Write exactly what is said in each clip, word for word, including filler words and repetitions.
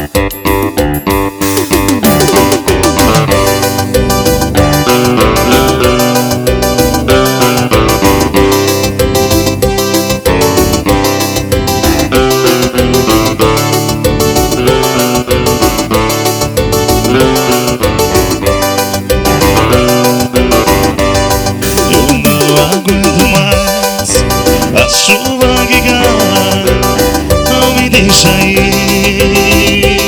Deixa ir.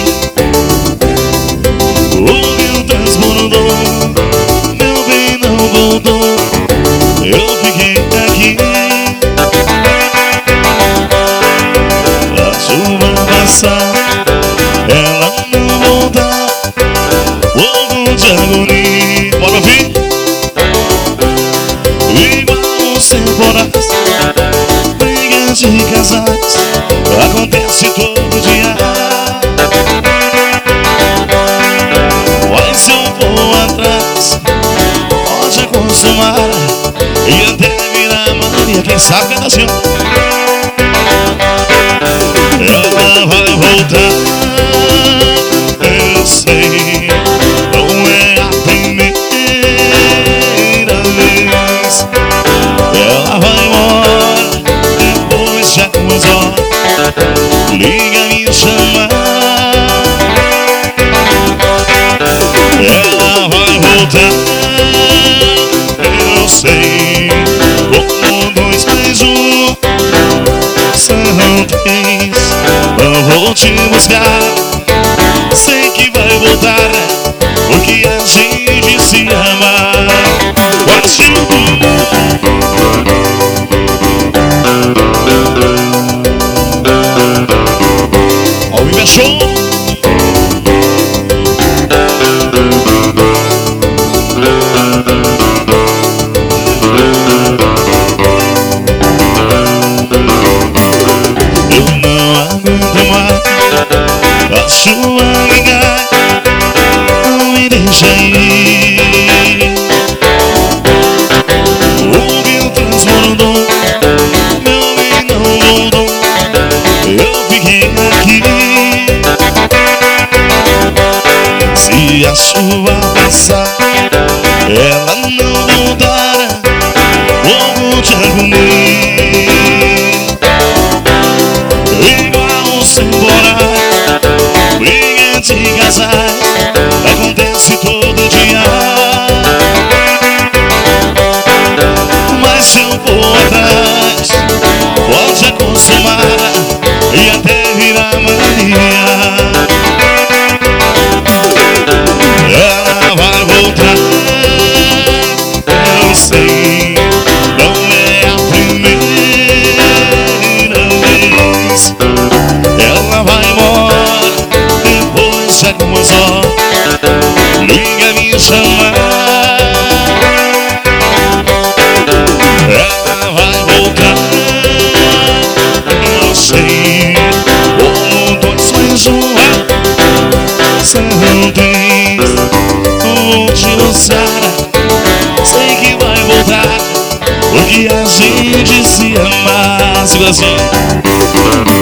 O rio transbordou, meu bem não voltou, eu fiquei aqui. A chuva passar, ela não voltar, fogo de agonia. Bora ouvir? Igual os temporais, brigas de casais, acontece todo dia. Mas se eu vou atrás, pode acostumar e até virar mania. Quem sabe canta assim. Ela vai voltar, eu sei. Não é a primeira vez. Ela vai embora depois de algumas horas. Liga me chamar. Ela vai voltar, eu sei. Como dois mais um são três. Eu vou te buscar, sei que vai voltar, porque a gente se ama. Ao vivo é show. Eu não aguento mais a chuva que cai, não me deixa ir. O rio transbordou, meu bem não voltou, eu fiquei aqui. Se a chuva passar, ela não voltar, fogo de agonia. Igual os temporais, briga de casais, acontece todo dia. Mas se eu for atrás, pode acostumar e até virar mania. Ela vai voltar, eu sei. Não é a primeira vez. Ela vai embora depois de algumas horas. Liga me chamar. Ela vai voltar, eu sei. Como dois mais um são três. Vou te mostrar, sei que vai voltar, porque a gente se ama. Segura assim.